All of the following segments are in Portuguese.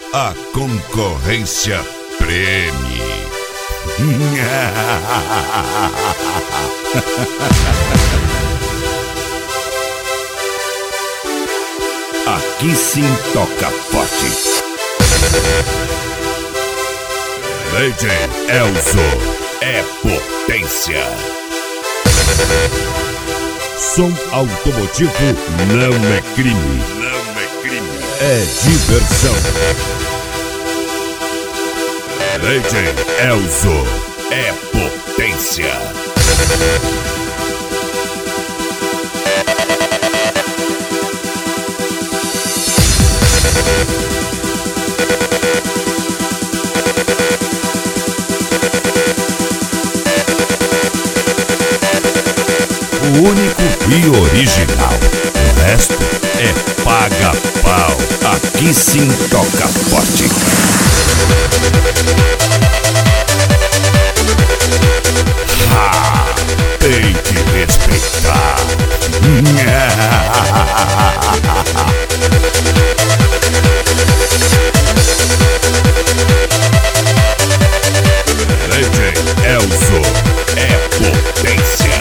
A concorrência preme. Aqui sim toca forte. Legend Elzo é potência. Som automotivo não é crime. Não é crime. É diversão. Legend Elzo é potência. O único e original. O resto é paga-pau. Aqui sim toca forte. Tem que respeitar. Legend Elzo é potência.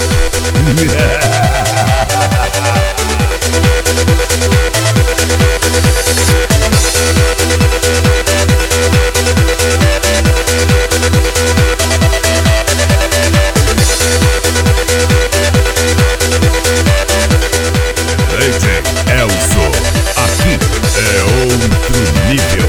Legend Elzo, aqui é outro nível.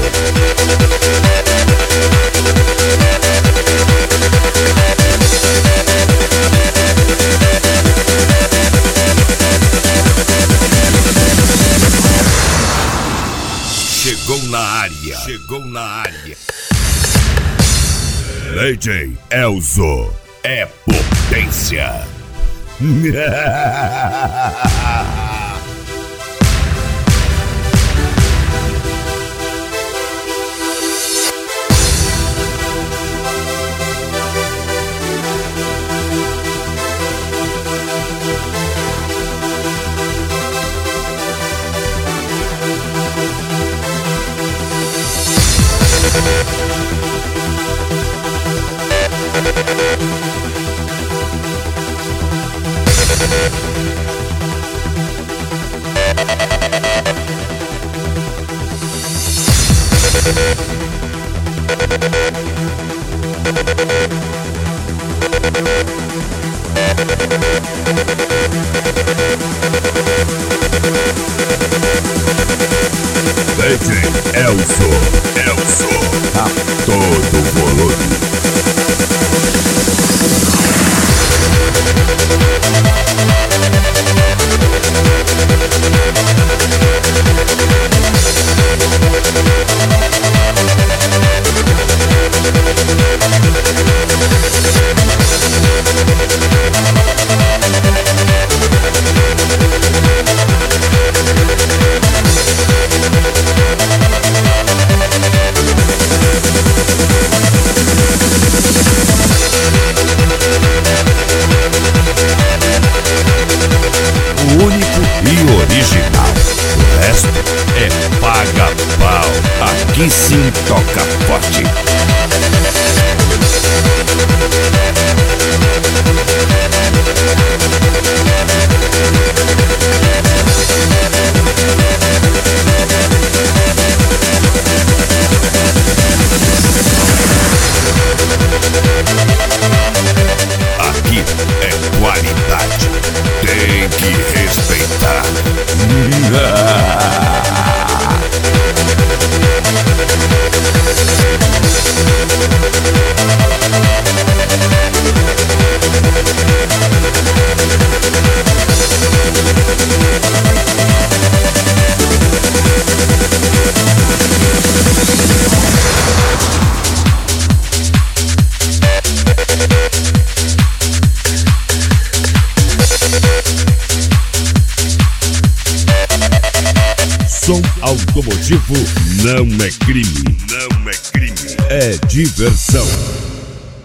Chegou na área. Chegou na área. Legend Elzo é potência. Legend Elzo, a todo volume. Único e original. O resto é paga-pau. Aqui sim toca forte. Aqui é qualidade. Tem que respeitar. Som automotivo não é crime. Não é crime. É diversão.